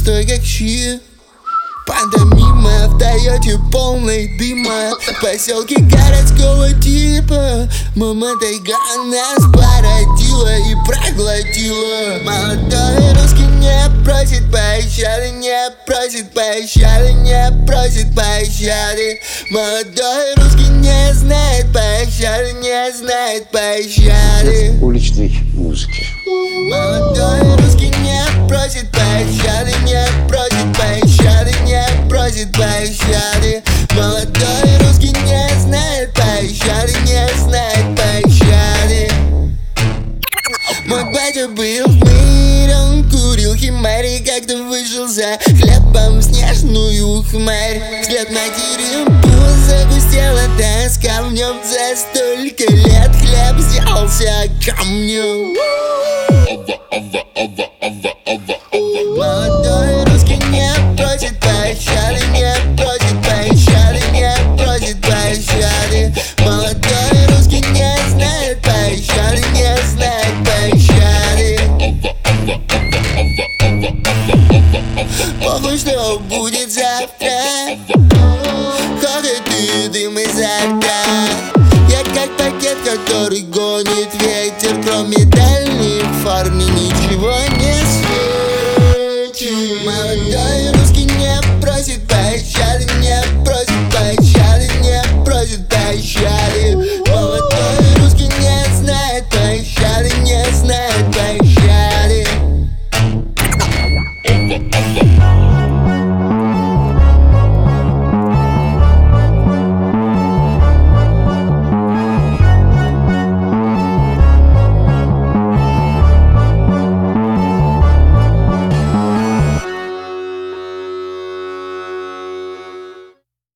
пустой как щит. Пантомима в Тойоте полной дыма. Поселки городского типа. Мама тайга нас породила и проглотила. Молодой русский не просит пощады, не просит пощады, не просит пощады. Молодой русский не знает пощады, не знает пощады. Уличной музыки. Молодой русский не просит пощады, не просит пощады, не просит пощады. Молодой русский не знает пощады, не знает пощады. Мой батя был в мире, он курил химарь и как-то вышел за хлебом в снежную хмарь. Взгляд матери пул загустела тоска в нем. За столько лет хлеб сделался камнем. Молодой русский не просит пощады, не просит пощады, не просит пощады. Молодой русский не знает пощады, не знает пощады. Похуй, что будет завтра. Ходит и дым изо рта. Я как пакет, который гонит ветер. Кроме дальних фар мне ничего